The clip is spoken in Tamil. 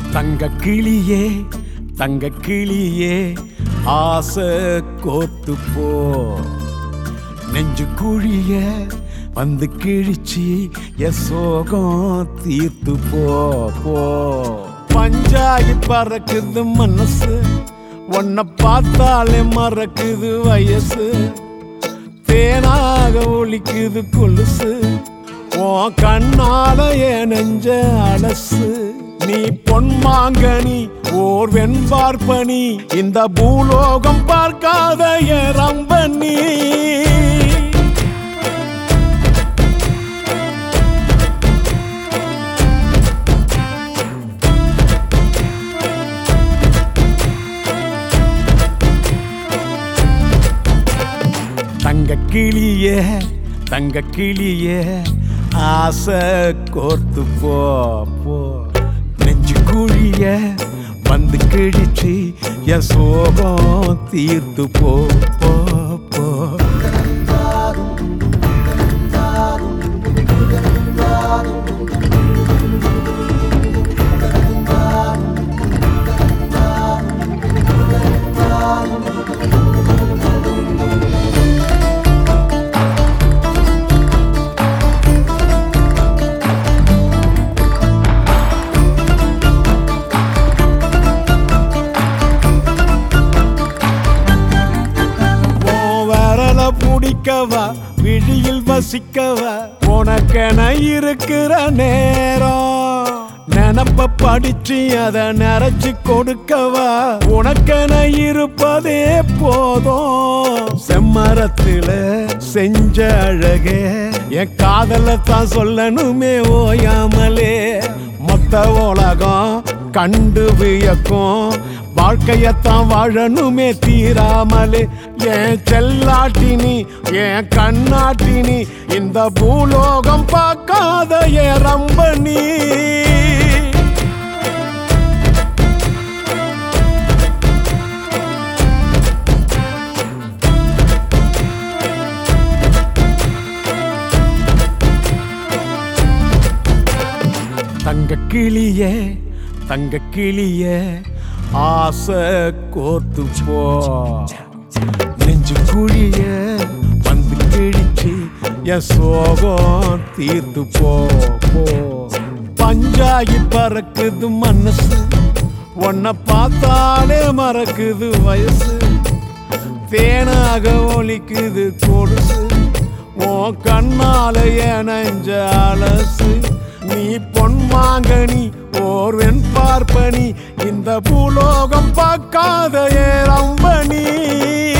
தங்க கிளியே தங்க கிளியே ஆசை கோத்து போ நெஞ்சு குழிய வந்து கிழிச்சி சோகம் தீர்த்து போ பஞ்சாயி பறக்குது மனசு உன்னை பார்த்தாலே மறக்குது வயசு தேனாக ஒலிக்குது கொலுசு உன் கண்ணால என் நெஞ்ச அலசு நீ பொன்மாங்கனி ஓர் வெண்பார்ப்பனி இந்த பூலோகம் பார்க்காத ரம்பனி தங்க கிளியே தங்க கிளியே ஆசை கோர்த்து போ நெஞ்சு குழிய வந்து கிழிச்சு சோகம் தீர்த்து போ பிடிக்கவா விழியில் வசிக்கவா உனக்கென இருக்கிற நேரம் நினப்ப படிச்சு அதை நிறைச்சு கொடுக்கவா உனக்கென இருப்பதே போதும் செம்மரத்துல செஞ்ச அழகே என் காதலத்தான் சொல்லணுமே ஓயாமலே மொத்த உலகம் கண்டு வியக்கும் வாழ்க்கையத்தான் வாழணுமே தீராமலே என் செல்லாட்டினி என் கண்ணாட்டினி இந்த பூலோகம் பார்க்காத ரம்பனி தங்க கிளியே தங்க கிளியே ஆசை கோர்த்து போ நெஞ்சு குழிய வந்து கிழிச்சு சோகம் தீர்த்து போ பஞ்சாயி பறக்குது மனசு உன்னை பார்த்தாலே மறக்குது வயசு தேனாக ஒலிக்குது கொலுசு உன் கண்ணால என் நெஞ்ச அலசு நீ பொன்மாங்கனி ஓர் வெண்பார்ப்பனி இந்த பூலோகம் பார்க்காத ரம்பனி